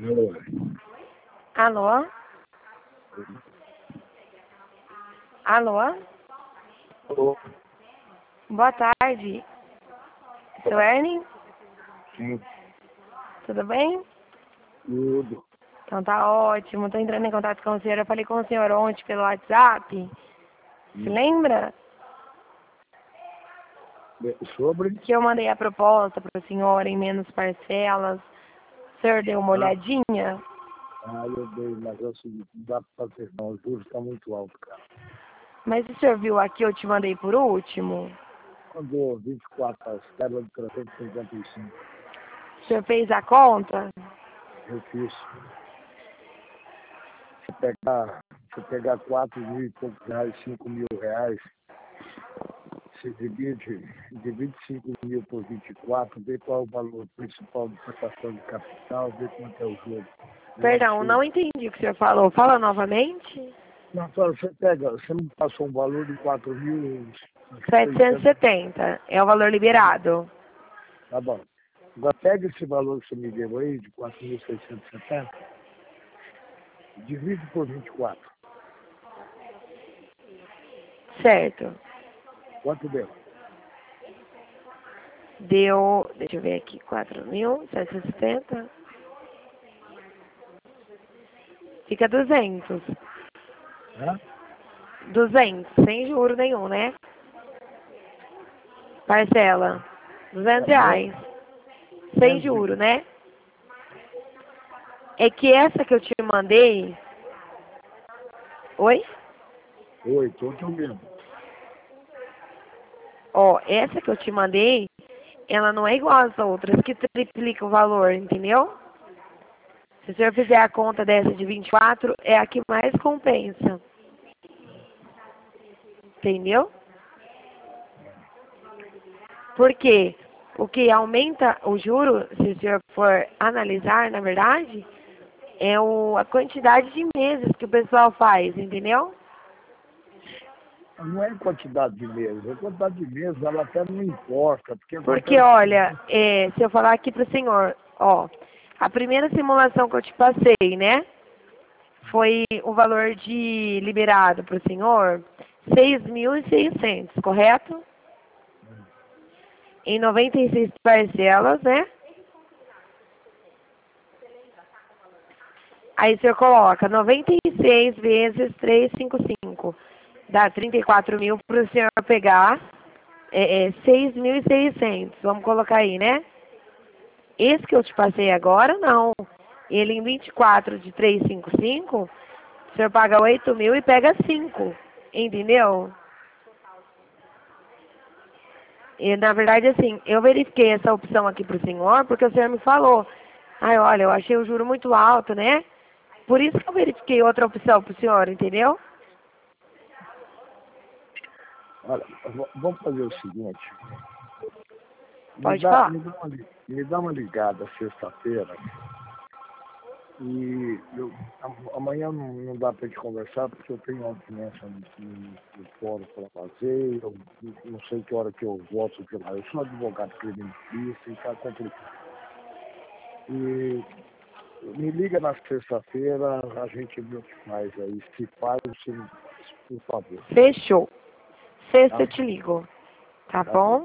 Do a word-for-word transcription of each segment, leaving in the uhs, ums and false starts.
Alô? Alô? Alô? Alô? Boa tarde. Seu Ernie? Sim, Tudo bem? tudo. Então tá ótimo. Tô entrando em contato com o senhor. Eu falei com o senhor ontem pelo WhatsApp. Se Hum. lembra? Sobre? Que eu mandei a proposta para o senhor em menos parcelas. O senhor deu uma Ah, olhadinha? ah, eu dei, mas é o seguinte, não dá pra fazer não, os juros estão muito altos, cara. Mas o senhor viu aqui, eu te mandei por último? Mandou vinte e quatro parcelas de trezentos e cinquenta e cinco. O senhor fez a conta? Eu fiz. Se pegar, se pegar quatro mil e poucos reais, cinco mil reais, se divide, divide cinco mil por vinte e quatro, vê qual é o valor principal de prestação de capital, vê quanto é o jogo. É um Perdão, absurdo. não entendi o que o senhor falou. Fala novamente. Não, só você pega, você me passou um valor de quatro mil e setecentos e seiscentos. setenta é o valor liberado. Tá bom. Agora pega esse valor que você me deu aí, de quatro mil seiscentos e setenta, divide por vinte e quatro. Certo. Quanto deu? Deu, deixa eu ver aqui, quatro mil setecentos e setenta. Fica duzentos. Hã? duzentos, sem juro nenhum, né? Parcela. duzentos reais. Sem Menos juro, de... né? É que essa que eu te mandei... Oi? Oi, tô te ouvindo. Ó, essa que eu te mandei, ela não é igual às outras que triplica o valor, entendeu? Se o senhor fizer a conta dessa de vinte e quatro, é a que mais compensa. Entendeu? Porque o que aumenta o juro, se o senhor for analisar, na verdade, é o, a quantidade de meses que o pessoal faz, entendeu? Não é quantidade de meses, a quantidade de meses ela até não importa, porque Porque, acontece que olha, é, se eu falar aqui para o senhor, ó, a primeira simulação que eu te passei, né, foi o valor de liberado para o senhor, seis mil e seiscentos, correto? Em noventa e seis parcelas, né? Aí o senhor coloca noventa e seis vezes trezentos e cinquenta e cinco. Dá trinta e quatro mil para o senhor pegar. É, é seis mil e seiscentos. Vamos colocar aí, né? Esse que eu te passei agora, não. Ele em vinte e quatro de trezentos e cinquenta e cinco, o senhor paga oito mil e pega cinco. Entendeu? E, na verdade, assim, eu verifiquei essa opção aqui para o senhor, porque o senhor me falou. Ai, olha, eu achei o juro muito alto, né? Por isso que eu verifiquei outra opção para o senhor, entendeu? olha, v- vamos fazer o seguinte, me Pode dá, falar. me dá, uma, li- me dá uma ligada sexta-feira. E eu, a- amanhã não, não dá para gente conversar porque eu tenho uma audiência no, no, no fórum para fazer, eu não sei que hora que eu volto de lá. Eu sou advogado criminalista e está complicado. E me liga na sexta-feira, a gente vê o que faz aí. Se faz, se não faz, por favor. Fechou. Sexta Tá? eu te ligo. Tá Tá bom. bom?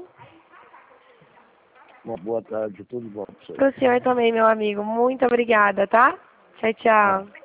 Uma boa tarde, tudo bom para você. Pro senhor também, meu amigo. Muito obrigada, tá? Tchau, tchau. Tá.